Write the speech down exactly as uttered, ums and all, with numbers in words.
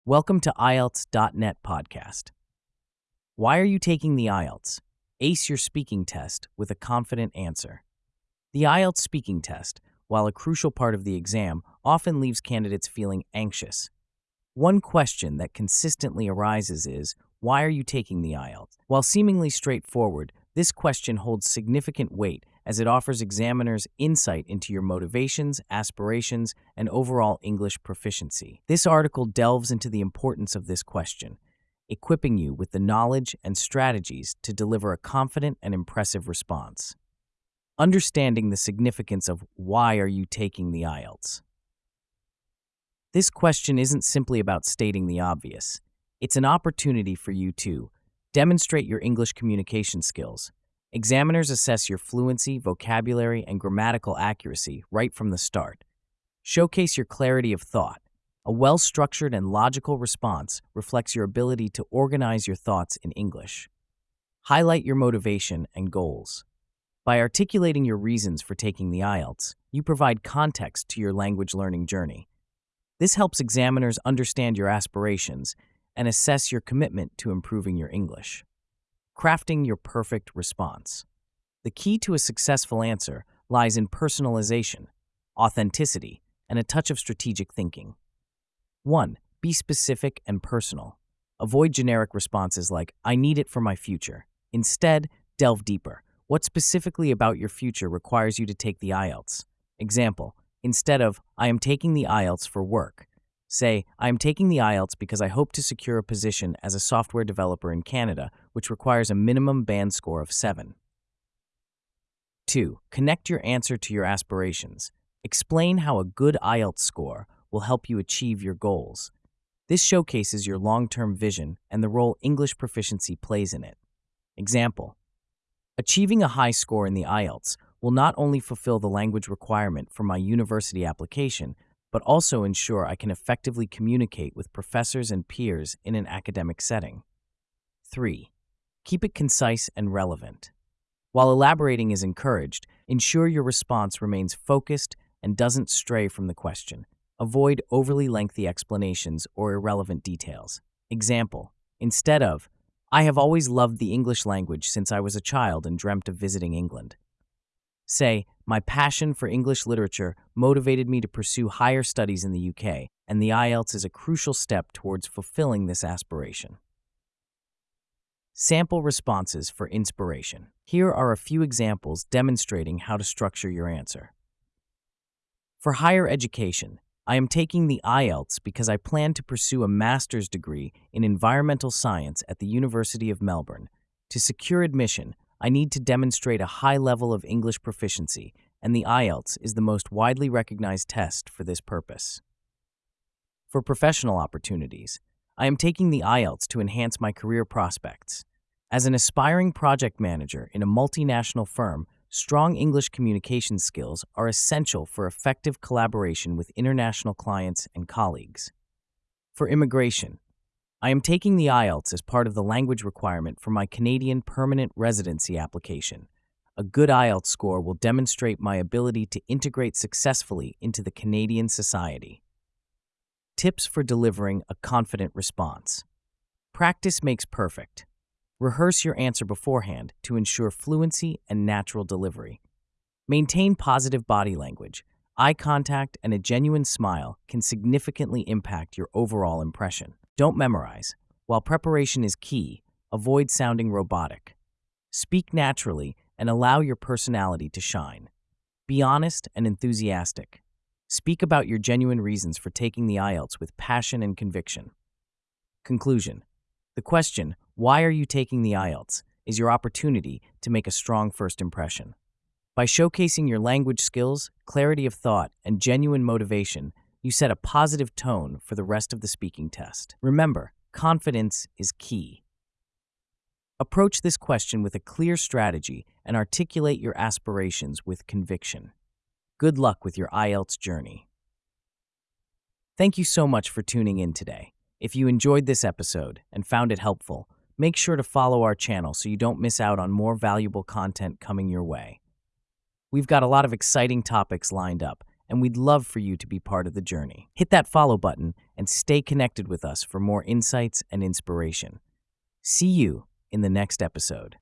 Welcome to I E L T S dot net podcast. Why are you taking the I E L T S? Ace your speaking test with a confident answer. The I E L T S speaking test, while a crucial part of the exam, often leaves candidates feeling anxious. One question that consistently arises is, why are you taking the I E L T S? While seemingly straightforward, this question holds significant weight as it offers examiners insight into your motivations, aspirations, and overall English proficiency. This article delves into the importance of this question, equipping you with the knowledge and strategies to deliver a confident and impressive response. Understanding the significance of why are you taking the I E L T S? This question isn't simply about stating the obvious. It's an opportunity for you to demonstrate your English communication skills. Examiners assess your fluency, vocabulary, and grammatical accuracy right from the start. Showcase your clarity of thought. A well-structured and logical response reflects your ability to organize your thoughts in English. Highlight your motivation and goals. By articulating your reasons for taking the I E L T S, you provide context to your language learning journey. This helps examiners understand your aspirations and assess your commitment to improving your English. Crafting your perfect response. The key to a successful answer lies in personalization, authenticity, and a touch of strategic thinking. one. Be specific and personal. Avoid generic responses like, I need it for my future. Instead, delve deeper. What specifically about your future requires you to take the I E L T S? Example, instead of, I am taking the I E L T S for work, say, I am taking the I E L T S because I hope to secure a position as a software developer in Canada, which requires a minimum band score of seven. two. Connect your answer to your aspirations. Explain how a good I E L T S score will help you achieve your goals. This showcases your long-term vision and the role English proficiency plays in it. Example, achieving a high score in the I E L T S will not only fulfill the language requirement for my university application, but also ensure I can effectively communicate with professors and peers in an academic setting. three. Keep it concise and relevant. While elaborating is encouraged, ensure your response remains focused and doesn't stray from the question. Avoid overly lengthy explanations or irrelevant details. Example, instead of, I have always loved the English language since I was a child and dreamt of visiting England. Say, my passion for English literature motivated me to pursue higher studies in the U K, and the I E L T S is a crucial step towards fulfilling this aspiration. Sample responses for inspiration. Here are a few examples demonstrating how to structure your answer. For higher education, I am taking the I E L T S because I plan to pursue a master's degree in environmental science at the University of Melbourne. To secure admission, I need to demonstrate a high level of English proficiency, and the I E L T S is the most widely recognized test for this purpose. For professional opportunities, I am taking the I E L T S to enhance my career prospects. As an aspiring project manager in a multinational firm, strong English communication skills are essential for effective collaboration with international clients and colleagues. For immigration, I am taking the I E L T S as part of the language requirement for my Canadian permanent residency application. A good I E L T S score will demonstrate my ability to integrate successfully into the Canadian society. Tips for delivering a confident response. Practice makes perfect. Rehearse your answer beforehand to ensure fluency and natural delivery. Maintain positive body language. Eye contact and a genuine smile can significantly impact your overall impression. Don't memorize. While preparation is key, avoid sounding robotic. Speak naturally and allow your personality to shine. Be honest and enthusiastic. Speak about your genuine reasons for taking the I E L T S with passion and conviction. Conclusion. The question, why are you taking the I E L T S, is your opportunity to make a strong first impression. By showcasing your language skills, clarity of thought, and genuine motivation, you set a positive tone for the rest of the speaking test. Remember, confidence is key. Approach this question with a clear strategy and articulate your aspirations with conviction. Good luck with your I E L T S journey. Thank you so much for tuning in today. If you enjoyed this episode and found it helpful, make sure to follow our channel so you don't miss out on more valuable content coming your way. We've got a lot of exciting topics lined up, and we'd love for you to be part of the journey. Hit that follow button and and stay connected with us for more insights and inspiration. See you in the next episode.